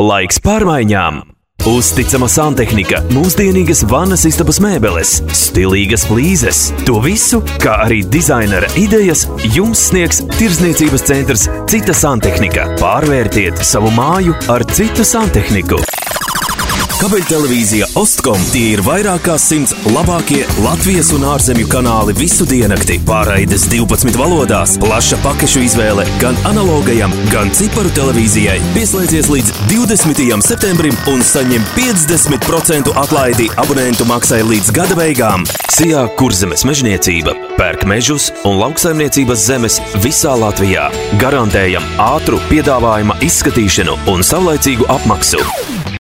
Laiks pārmaiņām! Uzticama santehnika, mūsdienīgas vannas istabas mēbeles, stilīgas flīzes. To visu, kā arī dizainera idejas, jums sniegs Tirdzniecības centrs Cita Santehnika. Pārvērtiet savu māju ar citu santehniku. Kabeļtelevīzija Ostkom tie ir vairāk kā 100 labākie Latvijas un ārzemju kanāli visu diennakti. Pārraides 12 valodās, plaša pakešu izvēle gan analogajam, gan ciparu televīzijai. Pieslēdzies līdz 20. septembrim un saņem 50% atlaidi abonentu maksai līdz gada beigām. Sijā Kurzemes mežniecība pērk mežus un lauksaimniecības zemes visā Latvijā. Garantējam ātru piedāvājuma izskatīšanu un savlaicīgu apmaksu.